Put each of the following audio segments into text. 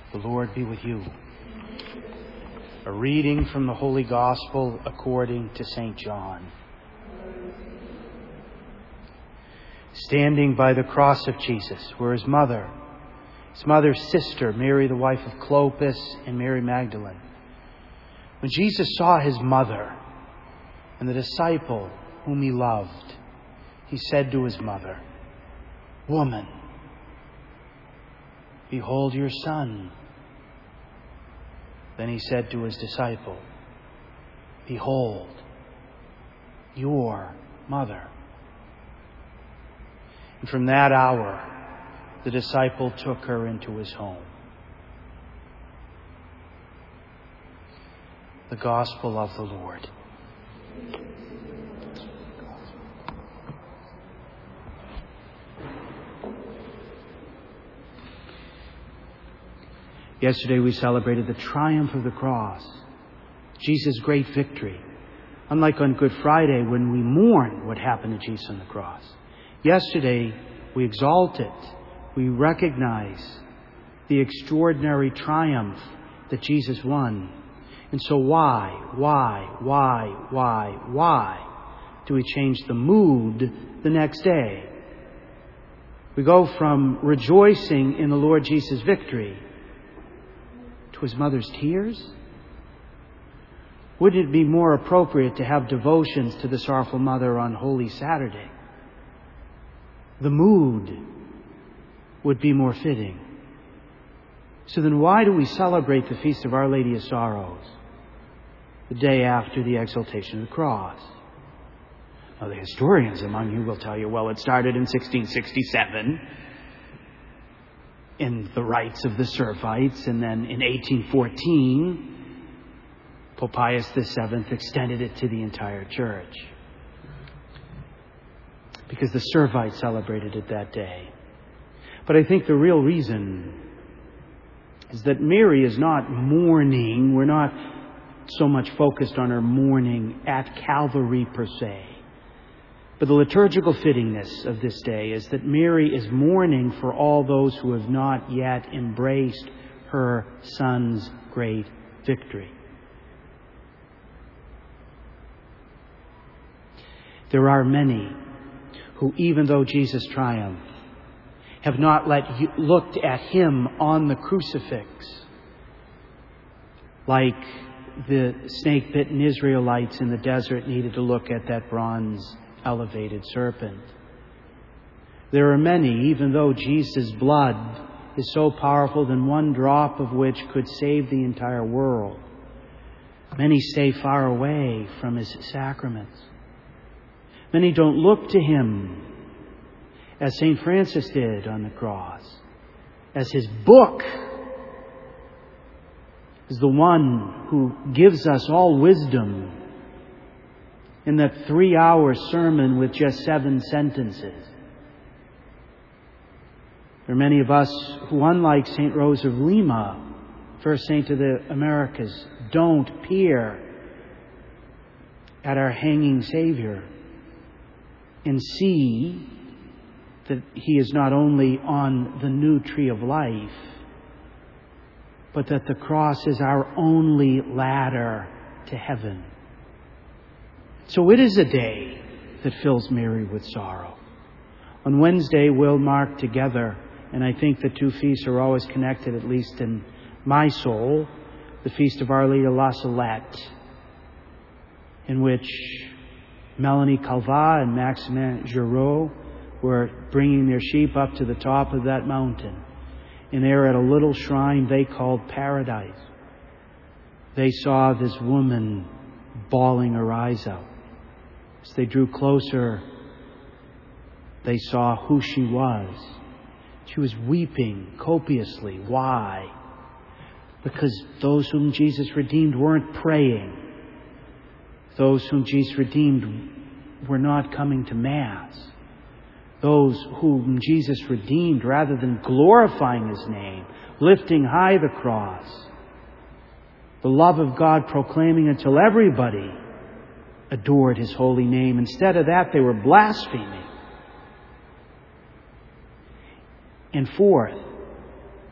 The Lord be with you. A reading from the Holy Gospel according to St. John. Standing by the cross of Jesus were his mother's sister, Mary, the wife of Clopas, and Mary Magdalene. When Jesus saw his mother and the disciple whom he loved, he said to his mother, "Woman, behold your son." Then he said to his disciple, "Behold your mother." And from that hour, the disciple took her into his home. The Gospel of the Lord. Yesterday we celebrated the triumph of the cross, Jesus' great victory. Unlike on Good Friday when we mourn what happened to Jesus on the cross. Yesterday we exalt it. We recognize the extraordinary triumph that Jesus won. And so why do we change the mood the next day? We go from rejoicing in the Lord Jesus' victory to his mother's tears? Wouldn't it be more appropriate to have devotions to the sorrowful mother on Holy Saturday? The mood would be more fitting. So then why do we celebrate the Feast of Our Lady of Sorrows the day after the exaltation of the cross? Now, the historians among you will tell you, well, it started in 1667 in the rites of the Servites, and then in 1814, Pope Pius VII extended it to the entire church because the Servites celebrated it that day. But I think the real reason is that Mary is not mourning. We're not so much focused on her mourning at Calvary per se. But the liturgical fittingness of this day is that Mary is mourning for all those who have not yet embraced her Son's great victory. There are many who, even though Jesus triumphed, have not looked at him on the crucifix like the snake-bitten Israelites in the desert needed to look at that bronze elevated serpent. There are many, even though Jesus' blood is so powerful than one drop of which could save the entire world, many stay far away from his sacraments. Many don't look to him as St. Francis did on the cross, as his book, as the one who gives us all wisdom in that 3-hour sermon with just 7 sentences. There are many of us who, unlike St. Rose of Lima, first saint of the Americas, don't peer at our hanging Savior and see that he is not only on the new tree of life, but that the cross is our only ladder to heaven. So it is a day that fills Mary with sorrow. On Wednesday, we'll mark together, and I think the two feasts are always connected, at least in my soul, the Feast of Our Lady of La Salette, in which Melanie Calvat and Maximin Giraud were bringing their sheep up to the top of that mountain. And there at a little shrine they called Paradise, they saw this woman bawling her eyes out. As they drew closer, they saw who she was. She was weeping copiously. Why? Because those whom Jesus redeemed weren't praying. Those whom Jesus redeemed were not coming to Mass. Those whom Jesus redeemed, rather than glorifying his name, lifting high the cross, the love of God proclaiming until everybody adored his holy name. Instead of that, they were blaspheming. And fourth,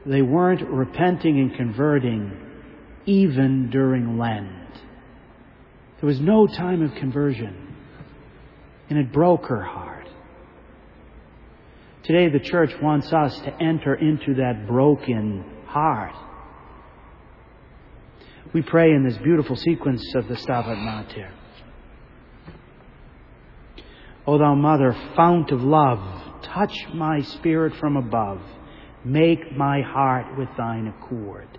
They weren't repenting and converting even during Lent. There was no time of conversion, and it broke her heart. Today the church wants us to enter into that broken heart. We pray in this beautiful sequence of the Stabat Mater. O thou Mother, fount of love, touch my spirit from above. Make my heart with thine accord.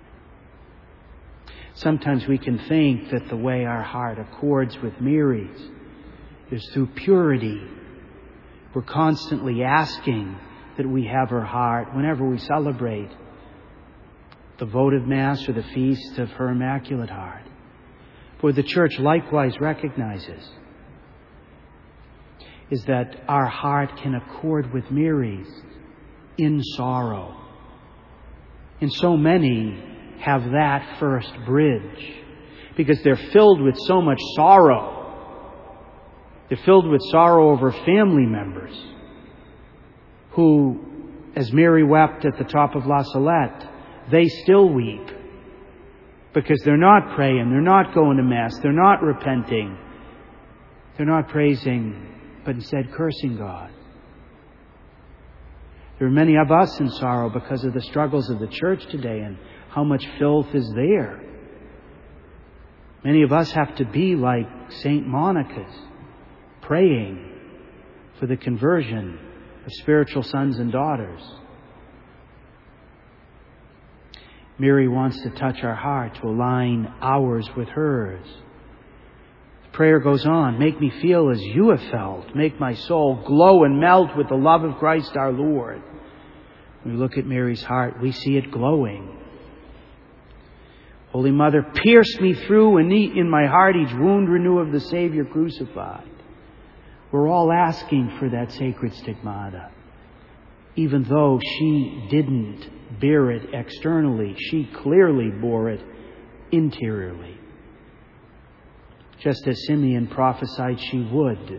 Sometimes we can think that the way our heart accords with Mary's is through purity. We're constantly asking that we have her heart whenever we celebrate the votive Mass or the feast of her Immaculate Heart. For the Church likewise recognizes is that our heart can accord with Mary's in sorrow. And so many have that first bridge because they're filled with so much sorrow. They're filled with sorrow over family members who, as Mary wept at the top of La Salette, they still weep because they're not praying, they're not going to Mass, they're not repenting, they're not praising, but instead cursing God. There are many of us in sorrow because of the struggles of the church today and how much filth is there. Many of us have to be like St. Monica's, praying for the conversion of spiritual sons and daughters. Mary wants to touch our heart, to align ours with hers. The prayer goes on, make me feel as you have felt. Make my soul glow and melt with the love of Christ our Lord. When we look at Mary's heart, we see it glowing. Holy Mother, pierce me through and in my heart each wound renew of the Savior crucified. We're all asking for that sacred stigmata. Even though she didn't bear it externally, she clearly bore it interiorly. Just as Simeon prophesied she would.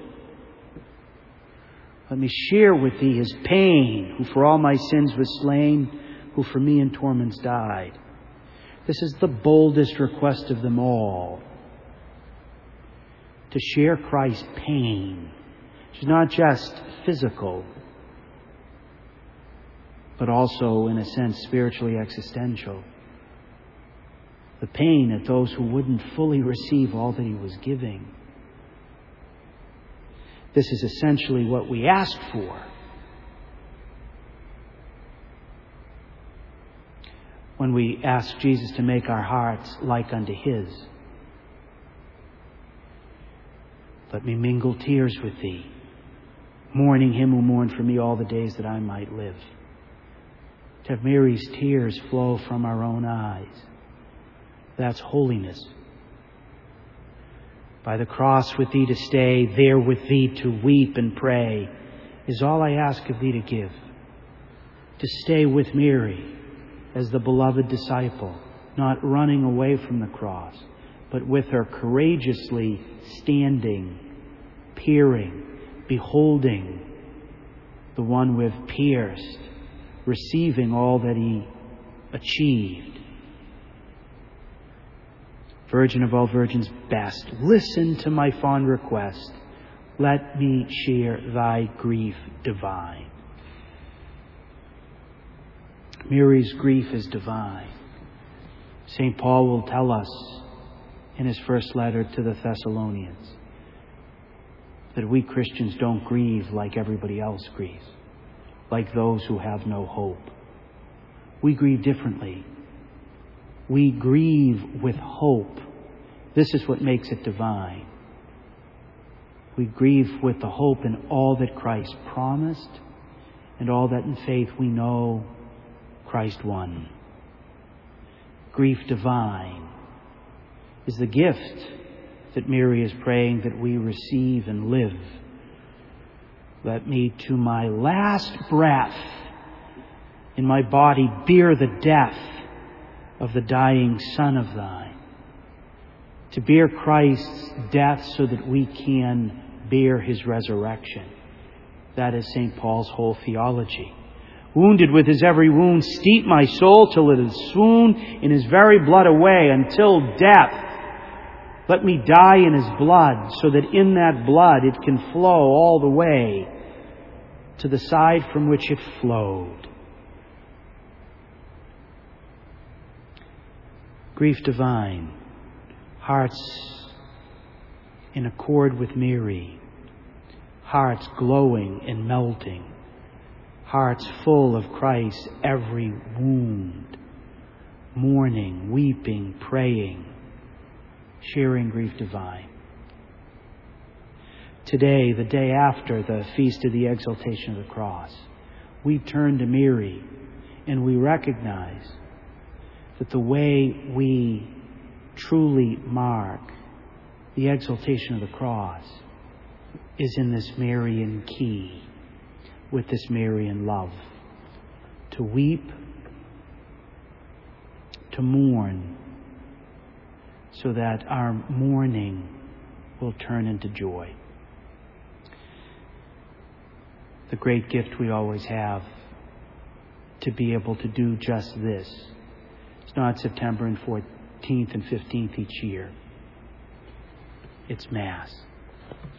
Let me share with thee his pain, who for all my sins was slain, who for me in torments died. This is the boldest request of them all. To share Christ's pain. Which is not just physical, but also, in a sense, spiritually existential. The pain at those who wouldn't fully receive all that he was giving. This is essentially what we ask for. When we ask Jesus to make our hearts like unto his. Let me mingle tears with thee, mourning him who mourned for me all the days that I might live. To have Mary's tears flow from our own eyes. That's holiness. By the cross with thee to stay, there with thee to weep and pray, is all I ask of thee to give. To stay with Mary as the beloved disciple, not running away from the cross, but with her courageously standing, peering, beholding the one we've pierced, receiving all that he achieved. Virgin of all virgins best, listen to my fond request. Let me share thy grief divine. Mary's grief is divine. St. Paul will tell us in his first letter to the Thessalonians that we Christians don't grieve like everybody else grieves, like those who have no hope. We grieve differently. We grieve with hope. This is what makes it divine. We grieve with the hope in all that Christ promised and all that in faith we know Christ won. Grief divine is the gift that Mary is praying that we receive and live. Let me to my last breath in my body bear the death of the dying Son of thine. To bear Christ's death so that we can bear his resurrection. That is St. Paul's whole theology. Wounded with his every wound, steep my soul till it is swoon in his very blood away until death. Let me die in his blood, so that in that blood it can flow all the way to the side from which it flowed. Grief divine, hearts in accord with Mary, hearts glowing and melting, hearts full of Christ's every wound, mourning, weeping, praying, sharing grief divine. Today, the day after the Feast of the Exaltation of the Cross, we turn to Mary and we recognize that the way we truly mark the exaltation of the cross is in this Marian key, with this Marian love. To weep, to mourn, so that our mourning will turn into joy. The great gift we always have to be able to do just this. It's not September and 14th and 15th each year. It's Mass.